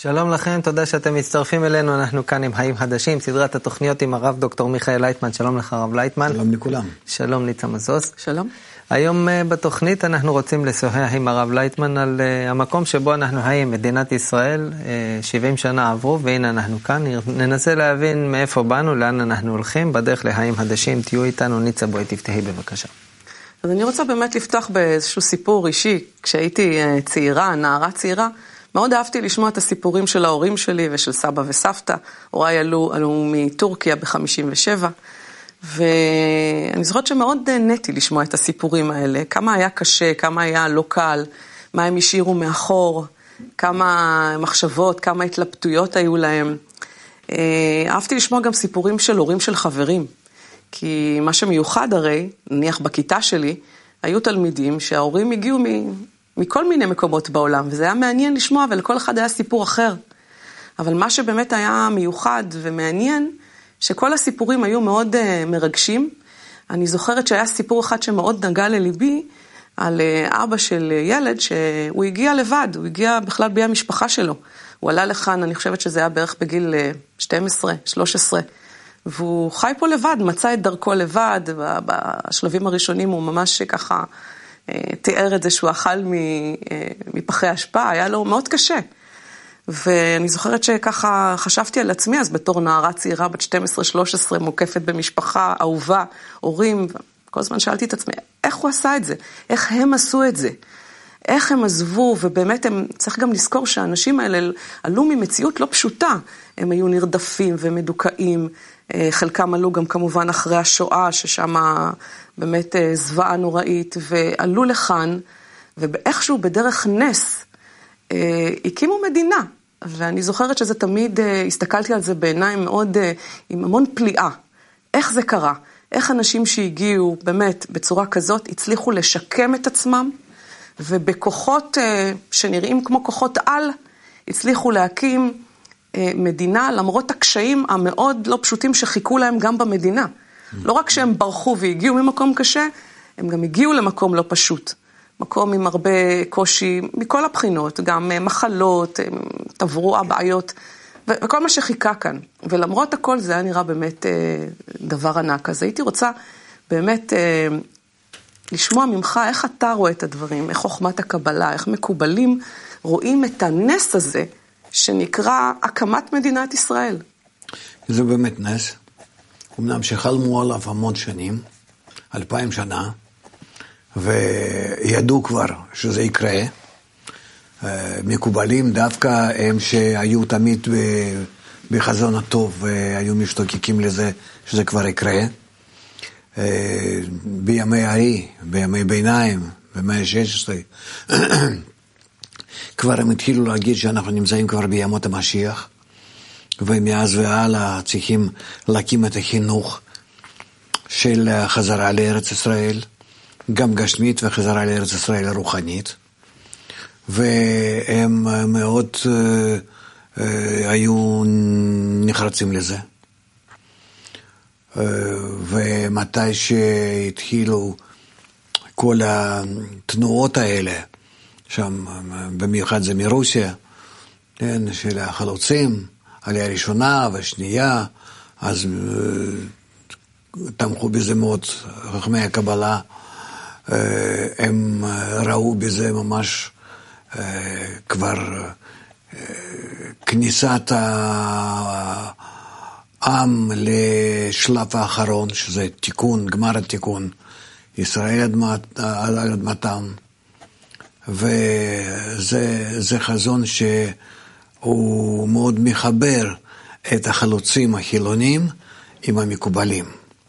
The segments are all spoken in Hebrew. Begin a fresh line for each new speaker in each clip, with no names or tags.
שלום לכם, תודה שאתם מצטרפים אלינו, אנחנו כאן עם חיים חדשים, סדרת התוכניות עם הרב דוקטור מיכאל לייטמן. שלום לך הרב לייטמן.
שלום לכולם.
שלום ניצה מזוז.
שלום.
היום בתוכנית אנחנו רוצים לשוחח עם הרב לייטמן על המקום שבו אנחנו חיים, מדינת ישראל. 70 שנה עברו והנה אנחנו כאן, ננסה להבין מאיפה באנו, לאן אנחנו הולכים, בדרך לחיים חדשים. תהיו איתנו. ניצה, בואי תפתחי בבקשה.
אז אני רוצה באמת לפתוח באיזשהו סיפור אישי. כשהייתי צעירה, נערה צעירה, מאוד אהבתי לשמוע את הסיפורים של ההורים שלי ושל סבא וסבתא. הוריי עלו מטורקיה ב-57, ואני זוכרת שמאוד נהניתי לשמוע את הסיפורים האלה. כמה היה קשה, כמה היה לא קל, מה הם השאירו מאחור, כמה מחשבות, כמה התלבטויות היו להם. אהבתי לשמוע גם סיפורים של הורים של חברים, כי מה שמיוחד הרי, נניח בכיתה שלי, היו תלמידים שההורים הגיעו מכל מיני מקומות בעולם, וזה היה מעניין לשמוע, ולכל אחד היה סיפור אחר. אבל מה שבאמת היה מיוחד ומעניין, שכל הסיפורים היו מאוד מרגשים. אני זוכרת שהיה סיפור אחד שמאוד נגע לליבי, על אבא של ילד שהוא הגיע לבד, הוא הגיע בכלל בלי המשפחה שלו. הוא עלה לכאן, אני חושבת שזה היה בערך בגיל 12, 13, והוא חי פה לבד, מצא את דרכו לבד, בשלבים הראשונים הוא ממש ככה תיאר את זה שהוא אכל מפחי השפעה, היה לו מאוד קשה. ואני זוכרת שככה חשבתי על עצמי, אז בתור נערה צעירה, בת 12-13, מוקפת במשפחה, אהובה, הורים, כל הזמן שאלתי את עצמי, איך הוא עשה את זה? איך הם עשו את זה? איך הם עזבו? ובאמת צריך גם לזכור שהאנשים האלה עלו ממציאות לא פשוטה. הם היו נרדפים ומדוכאים, חלקם עלו גם כמובן אחרי השואה, ששם באמת זוועה נוראית, ועלו לכאן, ואיכשהו בדרך נס, הקימו מדינה. ואני זוכרת שזה תמיד, הסתכלתי על זה בעיניים מאוד, עם המון פליאה. איך זה קרה? איך אנשים שהגיעו באמת בצורה כזאת, הצליחו לשקם את עצמם, ובכוחות שנראים כמו כוחות על, הצליחו להקים מדינה, למרות הקשיים המאוד לא פשוטים שחיכו להם גם במדינה. לא רק שהם ברחו והגיעו ממקום קשה, הם גם הגיעו למקום לא פשוט. מקום עם הרבה קושי מכל הבחינות, גם מחלות, תברואה, בעיות, וכל מה שחיכה כאן. ולמרות הכל זה היה נראה באמת דבר ענק. אז הייתי רוצה באמת לשמוע ממך איך אתה רואה את הדברים, איך חוכמת הקבלה, איך מקובלים רואים את הנס הזה, שנקרא הקמת מדינת ישראל.
זה באמת נס. אמנם שחלמו עליו המון שנים, 2000 שנה, וידעו כבר שזה יקרה. מקובלים דווקא הם שהיו תמיד בחזון הטוב, והיו משתוקקים לזה שזה כבר יקרה. בימי ההיא, בימי ביניים, במאה ה-16, כבר הם התחילו להגיד שאנחנו נמצאים כבר בימות המשיח, ומאז והלאה צריכים להקים את החינוך של חזרה לארץ ישראל, גם גשמית וחזרה לארץ ישראל הרוחנית, והם מאוד היו נחרצים לזה. ומתי שהתחילו כל התנועות האלה, שם במיוחד זה מרוסיה, כן, של החלוצים, עלייה ראשונה והשנייה, אז תמכו בזה מאוד חכמי הקבלה, הם ראו בזה ממש כבר כניסת העם לשלב האחרון, שזה תיקון, גמר התיקון, ישראל על אדמתם, וזה חזון שהוא מאוד מחבר את החלוצים החילונים עם המקובלים.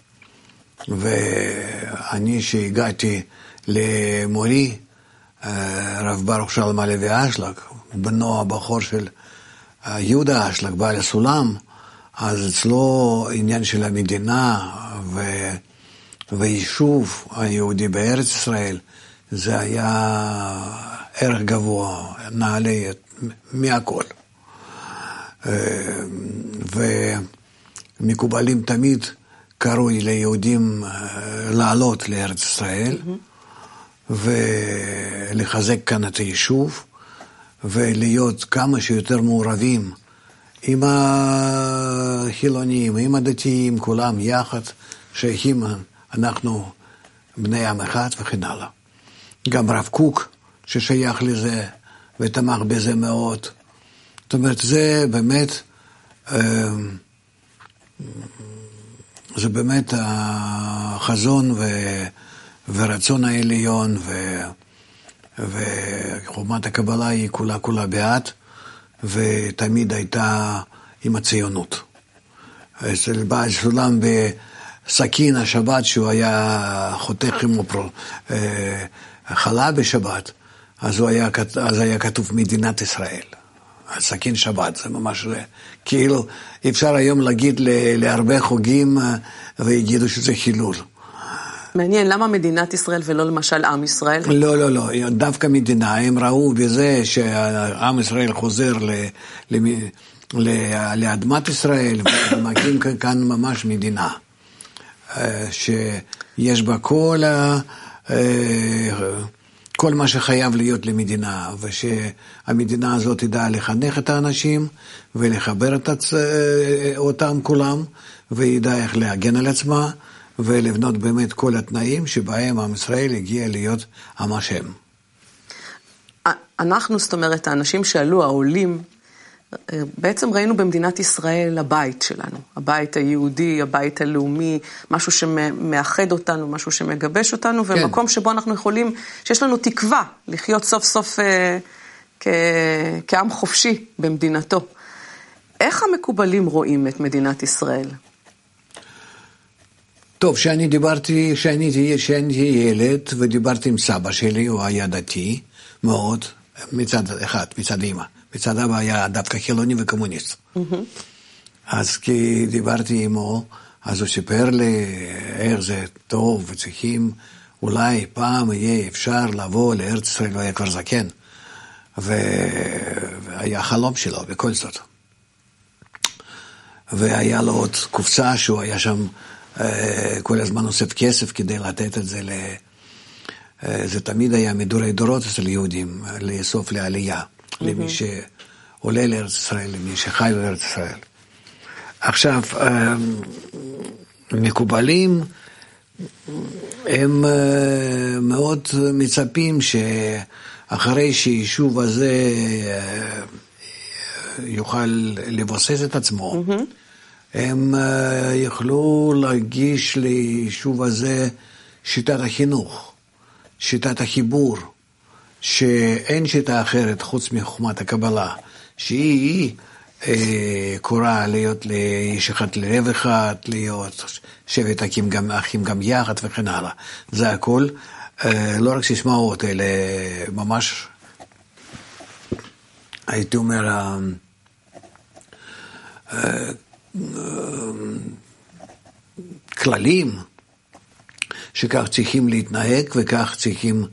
ואני שהגעתי למורי, רב ברוך שלום הלוי אשלג, בנו הבכור של יהודה אשלג, בעל הסולם, אז אצלו עניין של המדינה ויישוב היהודי בארץ ישראל, זה היה ערך גבוה, נעלה מהכל. ומקובלים תמיד קראו ליהודים לעלות לארץ ישראל, ולחזק כאן את היישוב, ולהיות כמה שיותר מעורבים עם החילונים, עם הדתיים, כולם יחד, שייכים אנחנו בני עם אחד וכן הלאה. גם רב קוק ששייך לזה ותמך בזה מאוד. זאת אומרת, זה באמת החזון ורצון העליון, וחוכמת הקבלה היא כולה בעד, ותמיד הייתה עם הציונות. אצל בעל סולם בסכין השבת, שהוא היה חותך עם חלה בשבת, אז היה כתוב מדינת ישראל. סכין שבת, זה ממש כאילו, אפשר היום להגיד להרבה חוגים ויגידו שזה חילול.
מעניין, למה מדינת ישראל ולא למשל עם ישראל?
לא, דווקא מדינה, הם ראו בזה שעם ישראל חוזר לאדמת ישראל, ומקים כאן ממש מדינה, שיש בה כל מה שחייב להיות למדינה, ושהמדינה הזאת תדע לחנך את האנשים, ולחבר אותם כולם, וידע איך להגן על עצמה, ולבנות באמת כל התנאים שבהם עם ישראל הגיע להיות עם השם.
אנחנו, זאת אומרת, האנשים שעלו, העולים, בעצם ראינו במדינת ישראל הבית שלנו, הבית היהודי, הבית הלאומי, משהו שמאחד אותנו, משהו שמגבש אותנו, כן. ומקום שבו אנחנו יכולים, שיש לנו תקווה לחיות סוף סוף כעם חופשי במדינתו. איך המקובלים רואים את מדינת ישראל?
טוב, כשאני ילד ודיברתי עם סבא שלי, הוא היה דתי מאוד, מצד אחד, מצד אמא. מצד אבא היה דווקא חילוני וקומוניסט. אז כי דיברתי עמו, אז הוא סיפר לי איך זה טוב וצריכים, אולי פעם יהיה אפשר לבוא לארץ ישראל, הוא היה כבר זקן, והיה חלום שלו בכל זאת. והיה לו עוד קופסה שהוא היה שם כל הזמן אוסף כסף כדי לתת את זה זה תמיד היה מדורי דורות אצל יהודים, לאסוף לעלייה. למי שעולה לארץ ישראל, למי שחי בארץ ישראל. עכשיו, מקובלים, הם מאוד מצפים שאחרי שהיישוב הזה יוכל לבוסס את עצמו, הם יוכלו להגיש ליישוב הזה שיטת החינוך, שיטת החיבור, שאין שיטה אחרת חוץ מחוכמת הקבלה, שהיא קוראה להיות לאיש אחד ללב אחד, להיות שבט אחים גם יחד וכן הלאה. זה הכל, לא רק סיסמאות, אלא ממש, הייתי אומר, כללים, שכך צריכים להתנהג וכך צריכים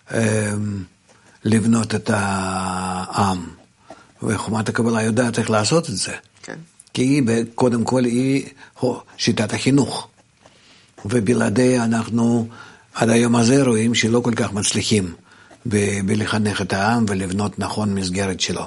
לבנות את העם. וחוכמת הקבלה יודעת איך לעשות את זה. כן. כי היא, קודם כל, היא שיטת החינוך. ובלעדיה אנחנו עד היום הזה רואים שלא כל כך מצליחים בלחנך את העם ולבנות נכון מסגרת שלו.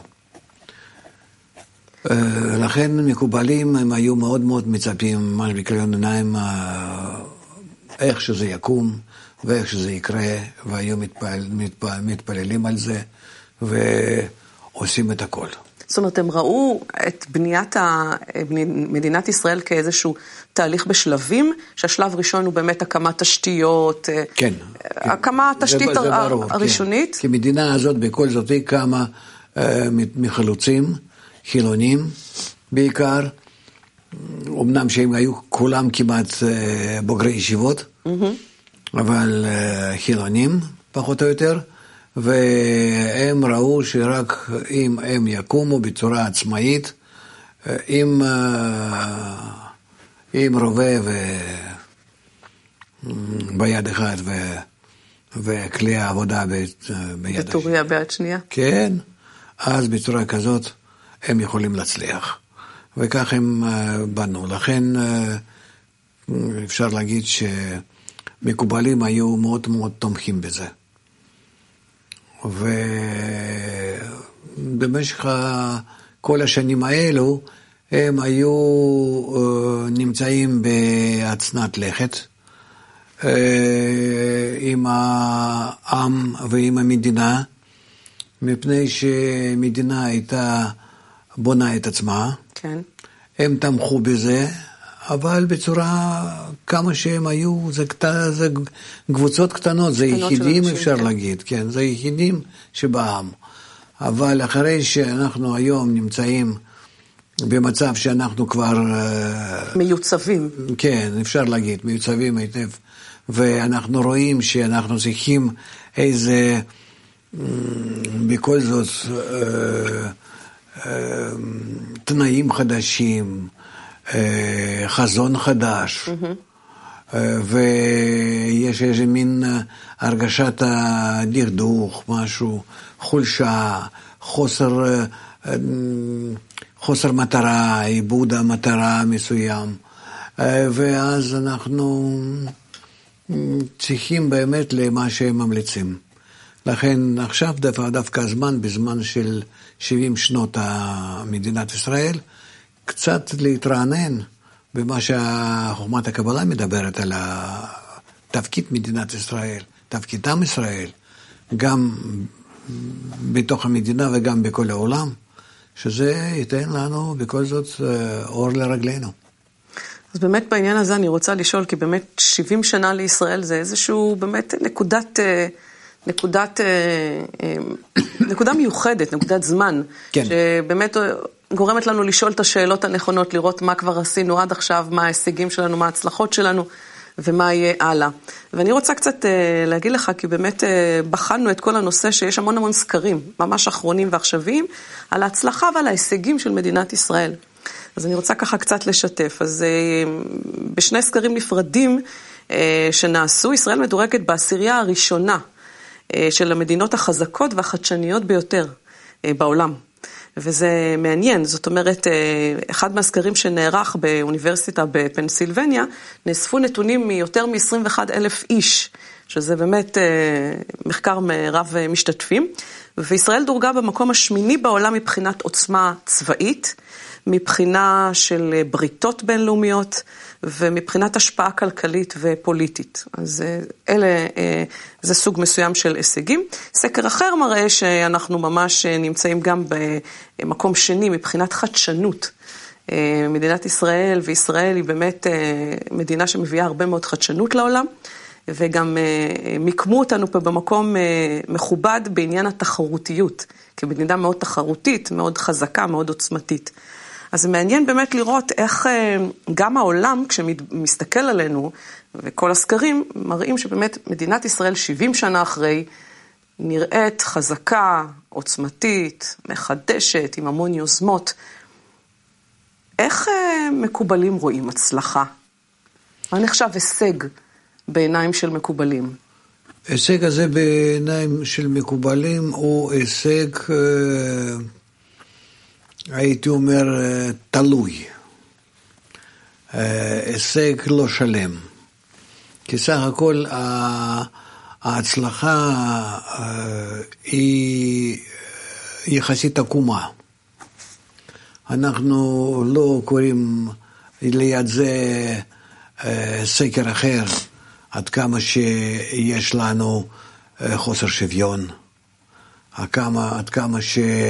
לכן מקובלים הם היו מאוד מאוד מצפים, ממש בקריון עיניים, איך שזה יקום ואיך שזה יקרה, והיו מתפללים על זה ועושים את הכל.
זאת אומרת, הם ראו את בניית מדינת ישראל כאיזשהו תהליך בשלבים, שהשלב ראשון הוא באמת הקמת תשתיות,
כן,
הקמת תשתית הראשונית.
כן. כי מדינה הזאת בכל זאת היא כמה מחלוצים, חילונים בעיקר, אמנם שהם היו כולם כמעט בוגרי ישיבות, אבל חילונים פחות או יותר, והם ראו שרק אם הם יקומו בצורה עצמאית, עם רובה ביד אחת וכלי העבודה ביד השנייה.
וטוריה ביד שנייה.
כן, אז בצורה כזאת הם יכולים להצליח. וכך הם בנו. לכן אפשר להגיד שמקובלים היו מאוד מאוד תומכים בזה. ובמשך כל השנים האלו, הם היו נמצאים בהצנת לכת, עם העם ועם המדינה, מפני שמדינה הייתה בונה את עצמה.
כן.
הם תמכו בזה, אבל בצורה כמה שהם היו, זה קבוצות קטנות, זה יחידים אפשר להגיד, כן, זה יחידים שבעם. אבל אחרי שאנחנו היום נמצאים במצב שאנחנו כבר
מיוצבים.
כן, אפשר להגיד, מיוצבים היטב, ואנחנו רואים שאנחנו צריכים איזה, בכל זאת, תנאים חדשים, חזון חדש, ויש איזה מין הרגשת הדכדוך, משהו, חולשה, חוסר מטרה, איבוד המטרה מסוים, ואז אנחנו צריכים באמת למה שהם ממליצים. לכן עכשיו דווקא הזמן, בזמן של 70 שנות מדינת ישראל, קצת להתרענן במה שחוכמת הקבלה מדברת על תפקיד מדינת ישראל, תפקיד עם ישראל, גם בתוך המדינה וגם בכל העולם, שזה ייתן לנו בכל זאת אור לרגלינו.
אז באמת בעניין הזה אני רוצה לשאול, כי באמת 70 שנה לישראל זה איזשהו באמת נקודה מיוחדת, נקודת זמן,
כן.
שבאמת גורמת לנו לשאול את השאלות הנכונות, לראות מה כבר עשינו עד עכשיו, מה ההישגים שלנו, מה ההצלחות שלנו, ומה יהיה הלאה. ואני רוצה קצת להגיד לך, כי באמת בחנו את כל הנושא שיש המון המון סקרים, ממש אחרונים ועכשוויים, על ההצלחה ועל ההישגים של מדינת ישראל. אז אני רוצה ככה קצת לשתף. אז בשני סקרים נפרדים שנעשו, ישראל מדורגת בעשירייה הראשונה של המדינות החזקות והחדשניות ביותר בעולם. וזה מעניין, זאת אומרת, אחד מהסקרים שנערך באוניברסיטה בפנסילבניה, נאספו נתונים מיותר מ-21,000 איש, שזה באמת מחקר רב משתתפים, וישראל דורגה במקום השמיני בעולם מבחינת עוצמה צבאית, מבחינה של בריתות בינלאומיות, ומבחינת השפעה כלכלית ופוליטית. אז זה סוג מסוים של הישגים. סקר אחר מראה שאנחנו ממש נמצאים גם במקום שני מבחינת חדשנות. מדינת ישראל, וישראל היא באמת מדינה שמביאה הרבה מאוד חדשנות לעולם, וגם מיקמו אותנו פה במקום מכובד בעניין התחרותיות, כמדינה מאוד תחרותית, מאוד חזקה, מאוד עוצמתית. אז זה מעניין באמת לראות איך גם העולם, כשמסתכל עלינו, וכל הסקרים, מראים שבאמת מדינת ישראל 70 שנה אחרי, נראית חזקה, עוצמתית, מחדשת, עם המון יוזמות. איך מקובלים רואים הצלחה? מה נחשב הישג בעיניים של מקובלים?
הישג הזה בעיניים של מקובלים הוא הישג, הייתי אומר, תלוי. הישג לא שלם. כי סך הכל ההצלחה היא יחסית עקומה. אנחנו לא קוראים ליד זה סקר אחר, עד כמה שיש לנו חוסר שוויון, עד כמה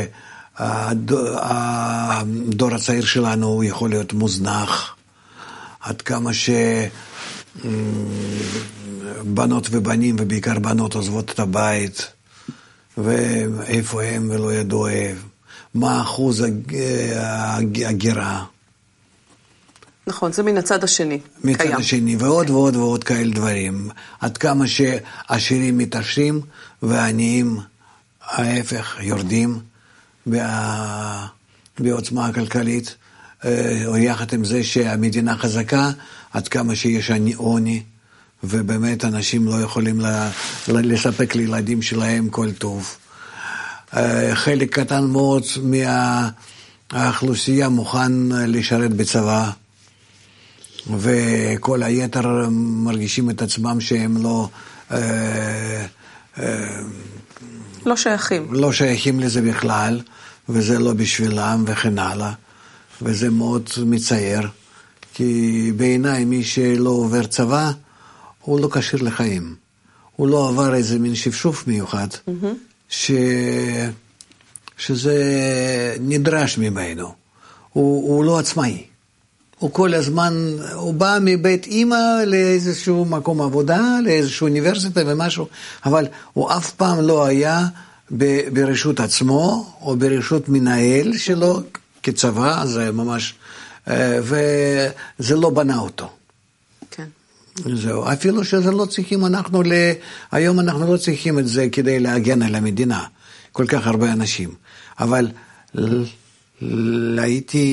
שהדור הצעיר שלנו יכול להיות מוזנח, עד כמה שבנות ובנים, ובעיקר בנות עוזבות את הבית, ואיפה הם ולא ידעו מה אחוז הגירה.
נכון, זה מן הצד השני.
מצד השני, ועוד ועוד ועוד כאלה דברים. עד כמה שעשירים מתעשרים, ועניים ההפך יורדים בעוצמה הכלכלית, או יחד עם זה שהמדינה חזקה, עד כמה שיש עוני, ובאמת אנשים לא יכולים לספק לילדים שלהם כל טוב. חלק קטן מאוד מהאוכלוסייה מוכן לשרת בצבא, וכל היתר מרגישים את עצמם שהם
לא שייכים.
לא שייכים לזה בכלל, וזה לא בשבילם וכן הלאה, וזה מאוד מצייר, כי בעיניי מי שלא עובר צבא, הוא לא קשיר לחיים. הוא לא עבר איזה מין שפשוף מיוחד, שזה נדרש ממנו. הוא לא עצמאי. הוא כל הזמן, הוא בא מבית אמא לאיזשהו מקום עבודה, לאיזשהו אוניברסיטה ומשהו, אבל הוא אף פעם לא היה ברשות עצמו, או ברשות מנהל שלו, כצבא, זה ממש, וזה לא בנה אותו.
כן.
זהו, אפילו שזה לא צריכים, היום אנחנו לא צריכים את זה כדי להגן על המדינה, כל כך הרבה אנשים, אבל הייתי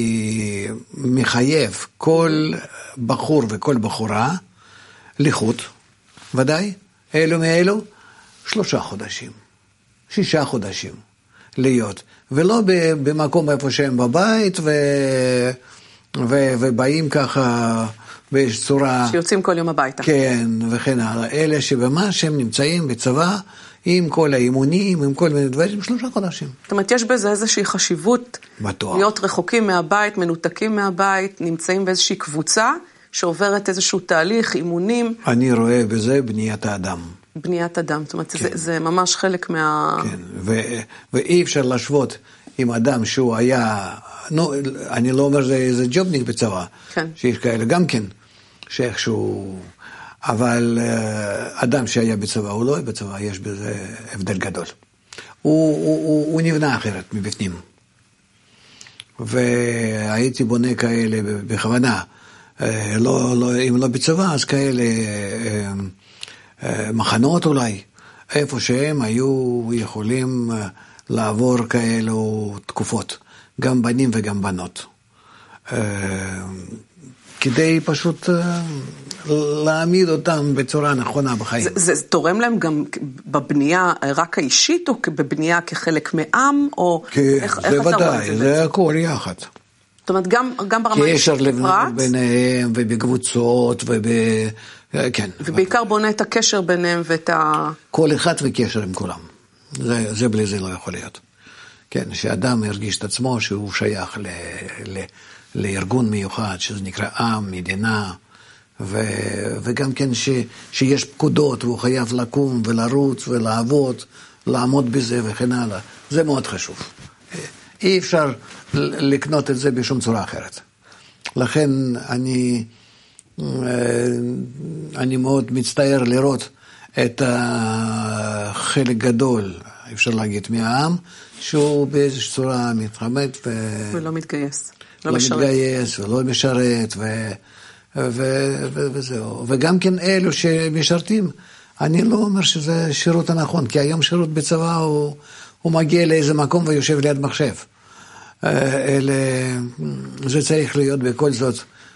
מחייב כל בחור וכל בחורה לחוט, ודאי, אלו מאלו, 3 חודשים, 6 חודשים להיות, ולא במקום איפה שהם בבית, ובאים ככה באיזו צורה...
שיוצאים כל יום הביתה.
כן, וכן הלאה. אלה שבמש הם נמצאים בצבא, עם כל האימונים, עם כל מיני דברים, 3 חודשים.
זאת אומרת, יש בזה איזושהי חשיבות,
בטוח.
להיות רחוקים מהבית, מנותקים מהבית, נמצאים באיזושהי קבוצה, שעוברת איזשהו תהליך, אימונים.
אני רואה בזה בניית האדם.
בניית אדם, זאת אומרת,
כן.
זה ממש חלק מה...
כן, ואי אפשר להשוות עם אדם שהוא היה, אני לא אומר זה ג'ובניק בצבא,
כן.
שיש כאלה גם כן, שאיכשהו, אבל אדם שהיה בצבא, הוא לא היה בצבא, יש בזה הבדל גדול. הוא נבנה אחרת מבפנים. והייתי בונה כאלה בכוונה, אם לא בצבא, אז כאלה מחנות אולי, איפה שהם היו יכולים לעבור כאלו תקופות, גם בנים וגם בנות. כדי פשוט להעמיד אותם בצורה נכונה בחיים.
זה תורם להם גם בבנייה רק האישית, או בבנייה כחלק מעם, או איך אתה רואה את זה?
זה הכל יחד.
זאת אומרת, גם ברמה
קשר
האישית פרט.
ביניהם, ובקבוצות, כן.
ובעיקר בונה את הקשר ביניהם ואת ה...
כל אחד וקשר עם כולם. זה בלי זה לא יכול להיות. כן, שאדם ירגיש את עצמו שהוא שייך לארגון מיוחד, שזה נקרא עם, מדינה, וגם כן שיש פקודות, והוא חייב לקום ולרוץ ולעבוד, לעמוד בזה וכן הלאה. זה מאוד חשוב. אי אפשר לקנות את זה בשום צורה אחרת. לכן אני מאוד מצטער לראות את החלק גדול, אפשר להגיד, מהעם, שהוא באיזושהי צורה מתחמד
ולא מתגייס.
לא מתגייס ולא משרת וזהו. וגם כן אלו שמשרתים, אני לא אומר שזה שירות הנכון, כי היום שירות בצבא הוא מגיע לאיזה מקום ויושב ליד מחשב. זה צריך להיות בכל זאת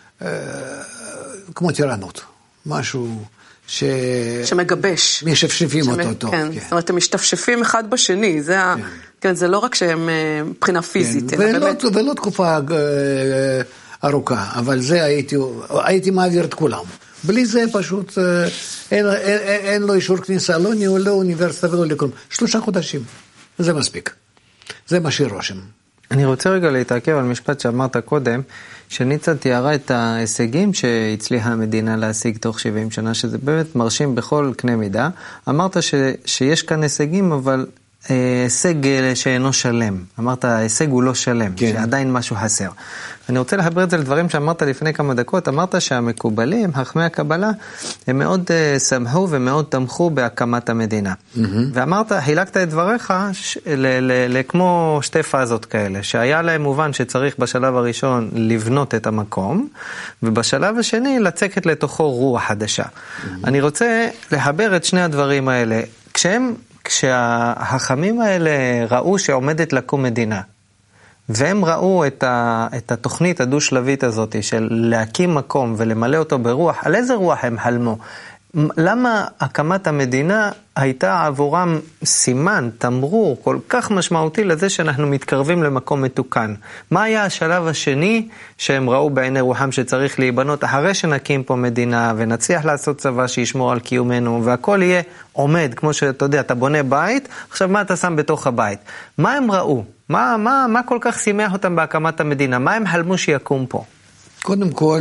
כמו טירנות, משהו
שמגבש.
משפשפים אותו טוב.
כן, זאת אומרת, הם משתפשפים אחד בשני, כן, זה לא רק שהם מבחינה פיזית.
ולא תקופה ארוכה, אבל זה הייתי מעביר את כולם. בלי זה פשוט אין לו אישור כניסה, לא אוניברסיטה ולא לכלום. 3 חודשים, זה מספיק. זה משאיר רושם.
אני רוצה רגע להתעכב על משפט שאמרת קודם, שניצה תיארה את ההישגים שהצליחה המדינה להשיג תוך 70 שנה, שזה באמת מרשים בכל קנה מידה. אמרת שיש כאן הישגים, אבל הישג שאינו שלם. אמרת, ההישג הוא לא שלם, כן. שעדיין משהו חסר. אני רוצה להבר את זה לדברים שאמרת לפני כמה דקות. אמרת שהמקובלים, חכמי הקבלה, הם מאוד שמחו ומאוד תמכו בהקמת המדינה. ואמרת, חילקת את דבריך כמו 2 פאזות כאלה, שהיה להם מובן שצריך בשלב הראשון לבנות את המקום, ובשלב השני לצקת לתוכו רוח חדשה. אני רוצה להבר את שני הדברים האלה. כשהחכמים האלה ראו שעומדת לקום מדינה, והם ראו את התוכנית הדו-שלבית הזאת של להקים מקום ולמלא אותו ברוח, על איזה רוח הם חלמו? למה הקמת המדינה הייתה עבורם סימן, תמרור, כל כך משמעותי לזה שאנחנו מתקרבים למקום מתוקן? מה היה השלב השני שהם ראו בעיני רוחם שצריך להיבנות אחרי שנקים פה מדינה ונצליח לעשות צבא שישמור על קיומנו והכל יהיה עומד, כמו שאתה יודע, אתה בונה בית, עכשיו מה אתה שם בתוך הבית? מה הם ראו? מה כל כך שימח אותם בהקמת המדינה? מה הם חלמו שיקום פה?
קודם כל,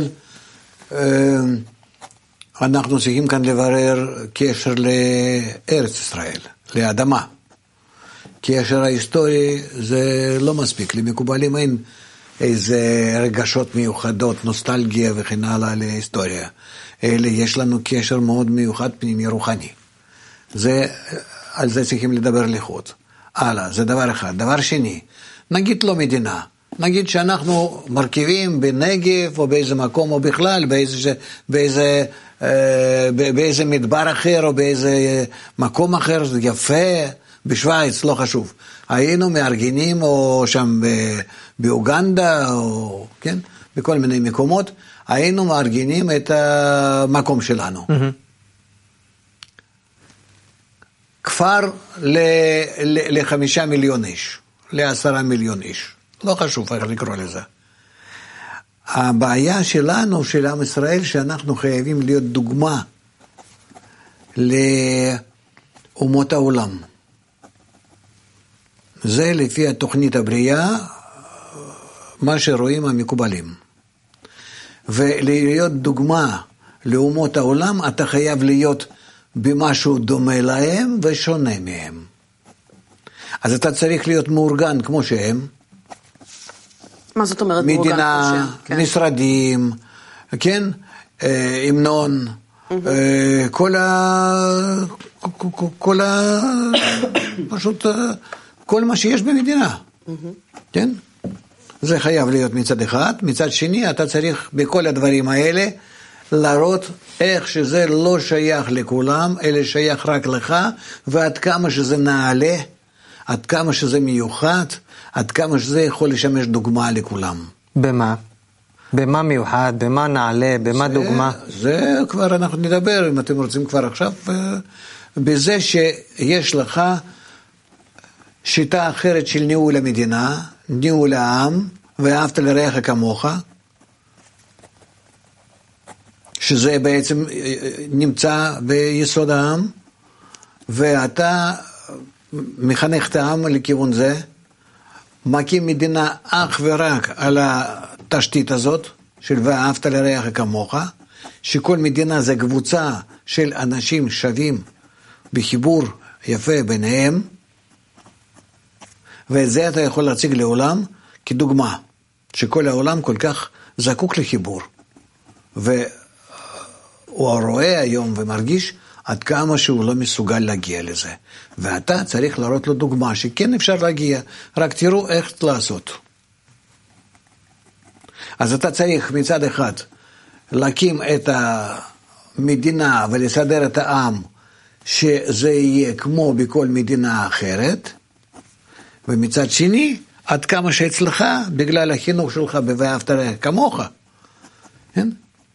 אנחנו צריכים כאן לברר קשר לארץ ישראל, לאדמה. קשר ההיסטורי זה לא מספיק, למקובלים אין איזה רגשות מיוחדות, נוסטלגיה וכן הלאה להיסטוריה. אלא יש לנו קשר מאוד מיוחד פנימי רוחני. על זה צריכים לדבר לחוד. הלאה, זה דבר אחד. דבר שני, נגיד לא מדינה. נגיד שאנחנו מרכיבים בנגב או באיזה מקום או בכלל, באיזה מדבר אחר או באיזה מקום אחר, זה יפה, בשוויץ, לא חשוב. היינו מארגנים או שם באוגנדה או, כן, בכל מיני מקומות, היינו מארגנים את המקום שלנו. כפר ל5 מיליון איש, ל10 מיליון איש. לא חשוב איך לקרוא לזה. הבעיה שלנו, של עם ישראל, שאנחנו חייבים להיות דוגמה לאומות העולם. זה לפי התוכנית הבריאה, מה שרואים המקובלים. ולהיות דוגמה לאומות העולם, אתה חייב להיות במשהו דומה להם ושונה מהם. אז אתה צריך להיות מאורגן כמו שהם.
מה זאת אומרת?
מדינה, משרדים, כן? המנון, פשוט כל מה שיש במדינה, כן? זה חייב להיות מצד אחד, מצד שני אתה צריך בכל הדברים האלה להראות איך שזה לא שייך לכולם, אלא שייך רק לך, ועד כמה שזה נעלה, עד כמה שזה מיוחד, עד כמה שזה יכול לשמש דוגמה לכולם.
במה? במה מיוחד? במה נעלה? במה דוגמה?
זה כבר אנחנו נדבר, אם אתם רוצים כבר עכשיו, בזה שיש לך שיטה אחרת של ניהול המדינה, ניהול העם, ואהבת לרעך כמוך, שזה בעצם נמצא ביסוד העם, ואתה מחנך את העם לכיוון זה, מקים מדינה אך ורק על התשתית הזאת, של ואהבת לרעך כמוך, שכל מדינה זה קבוצה של אנשים שווים, בחיבור יפה ביניהם, ואת זה אתה יכול להציג לעולם כדוגמה, שכל העולם כל כך זקוק לחיבור, והוא רואה היום ומרגיש עד כמה שהוא לא מסוגל להגיע לזה, ואתה צריך להראות לו דוגמה שכן אפשר להגיע, רק תראו איך לעשות. אז אתה צריך מצד אחד להקים את המדינה ולסדר את העם שזה יהיה כמו בכל מדינה אחרת, ומצד שני עד כמה שאצלך בגלל החינוך שלך ב"ואהבת לרעך כמוך", כן?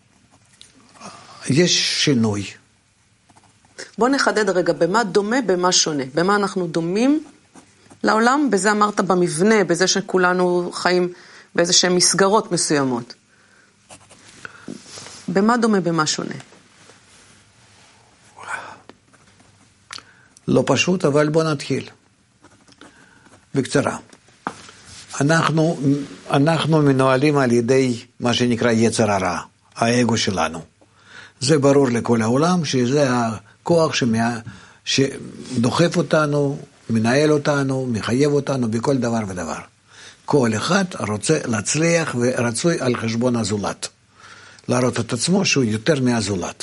יש שינוי.
בוא נחדד רגע, במה דומה, במה שונה? במה אנחנו דומים לעולם? בזה אמרת במבנה, בזה שכולנו חיים באיזה שהן מסגרות מסוימות. במה דומה, במה שונה?
לא פשוט, אבל בוא נתחיל. בקצרה. אנחנו מנוהלים על ידי מה שנקרא יצר הרע, האגו שלנו. זה ברור לכל העולם שזה הכוח שדוחף אותנו, מנהל אותנו, מחייב אותנו בכל דבר ודבר. כל אחד רוצה להצליח ורצוי על חשבון הזולת. להראות את עצמו שהוא יותר מהזולת.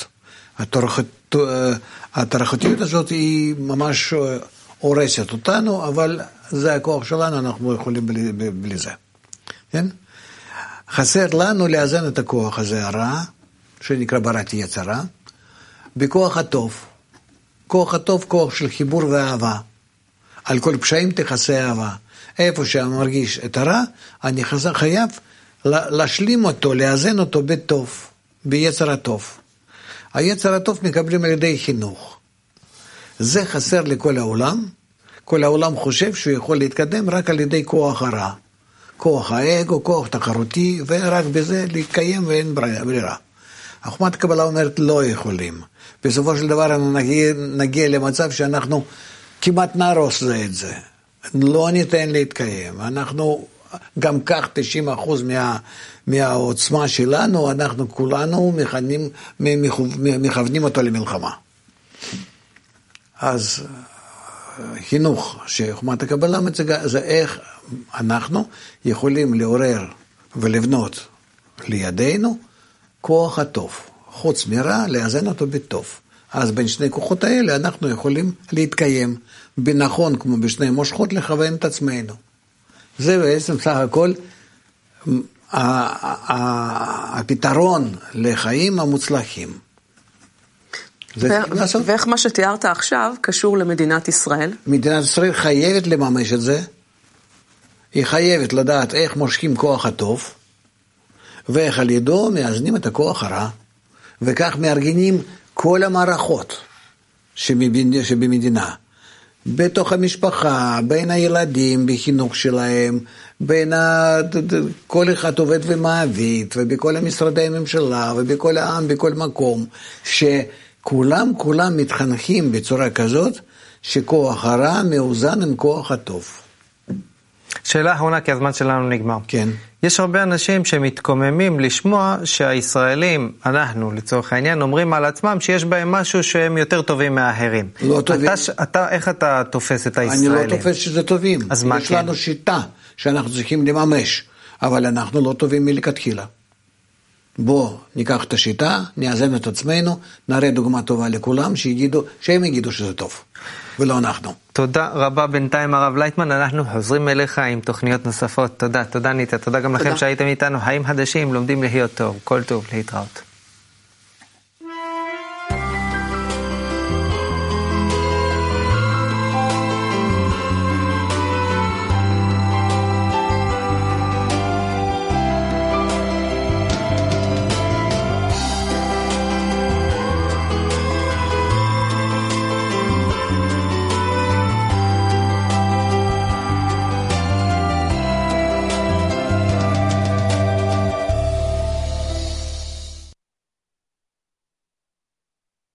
התרחותיות הזאת היא ממש הורסת אותנו, אבל זה הכוח שלנו, אנחנו יכולים בלי זה. כן? חסר לנו לאזן את הכוח הזה הרע, שנקרא בראתי יצרה, בכוח הטוב. כוח הטוב, כוח של חיבור ואהבה. על כל פשעים תכסה אהבה. איפה שאני מרגיש את הרע, אני חייב להשלים אותו, לאזן אותו בטוב, ביצר הטוב. היצר הטוב מקבלים על ידי חינוך. זה חסר לכל העולם. כל העולם חושב שהוא יכול להתקדם רק על ידי כוח הרע. כוח האגו, כוח תחרותי, ורק בזה להתקיים ואין ברירה. חוכמת הקבלה אומרת לא יכולים. בסופו של דבר נגיע למצב שאנחנו כמעט נהרוס את זה. לא ניתן להתקיים. אנחנו גם כך 90% מהעוצמה שלנו, אנחנו כולנו מכוונים אותו למלחמה. אז חינוך שחוכמת הקבלה מציגה, זה איך אנחנו יכולים לעורר ולבנות לידינו כוח הטוב. חוץ מרע, לאזן אותו בטוב. אז בין שני כוחות האלה אנחנו יכולים להתקיים בנכון כמו בשני מושכות לכוון את עצמנו. זה בעצם סך הכל הפתרון לחיים המוצלחים.
ואיך מה שתיארת עכשיו קשור למדינת ישראל?
מדינת ישראל חייבת לממש את זה. היא חייבת לדעת איך מושכים כוח הטוב, ואיך על ידו מאזנים את הכוח הרע, וכך מארגנים כל המערכות שבמדינה. בתוך המשפחה, בין הילדים, בחינוך שלהם, בין כל אחד עובד ומעביד, ובכל המשרדי הממשלה, ובכל העם, בכל מקום, שכולם מתחנכים בצורה כזאת, שכוח הרע מאוזן עם כוח הטוב.
שאלה אחרונה, כי הזמן שלנו נגמר.
כן. יש
הרבה אנשים שמתקוממים לשמוע שהישראלים, אנחנו לצורך העניין, אומרים על עצמם שיש בהם משהו שהם יותר טובים מהאחרים.
לא טובים.
איך אתה תופס את הישראלים?
אני לא תופס שזה טובים.
אז מה כן?
יש לנו שיטה שאנחנו צריכים לממש, אבל אנחנו לא טובים מלכתחילה. בוא ניקח את השיטה, נאזן את עצמנו, נראה דוגמה טובה לכולם, שהם יגידו שזה טוב, ולא אנחנו.
תודה רבה בינתיים הרב לייטמן, אנחנו חוזרים אליך עם תוכניות נוספות. תודה ניטה, תודה גם לכם שהייתם איתנו. חיים חדשים, לומדים להיות טוב, כל טוב, להתראות.